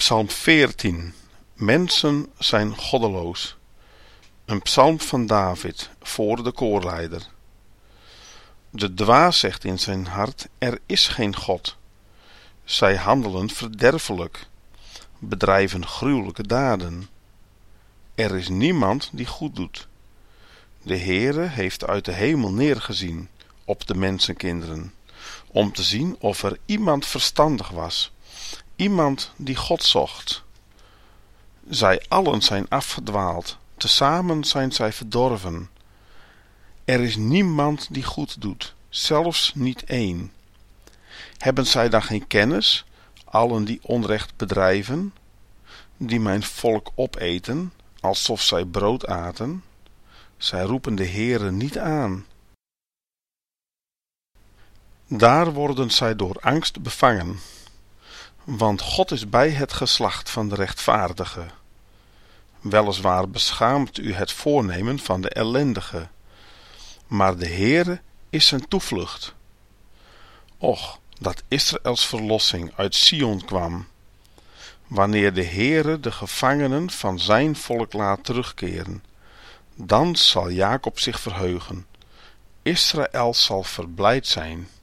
Psalm 14. Mensen zijn goddeloos. Een psalm van David voor de koorleider. De dwaas zegt in zijn hart: er is geen God. Zij handelen verderfelijk, bedrijven gruwelijke daden. Er is niemand die goed doet. De Heere heeft uit de hemel neergezien op de mensenkinderen, om te zien of er iemand verstandig was, iemand die God zocht. Zij allen zijn afgedwaald, tezamen zijn zij verdorven. Er is niemand die goed doet, zelfs niet één. Hebben zij dan geen kennis, allen die onrecht bedrijven, die mijn volk opeten, alsof zij brood aten? Zij roepen de Heere niet aan. Daar worden zij door angst bevangen, want God is bij het geslacht van de rechtvaardigen. Weliswaar beschaamt u het voornemen van de ellendige, maar de Heere is zijn toevlucht. Och, dat Israëls verlossing uit Sion kwam, wanneer de Heere de gevangenen van zijn volk laat terugkeren, dan zal Jacob zich verheugen, Israël zal verblijd zijn.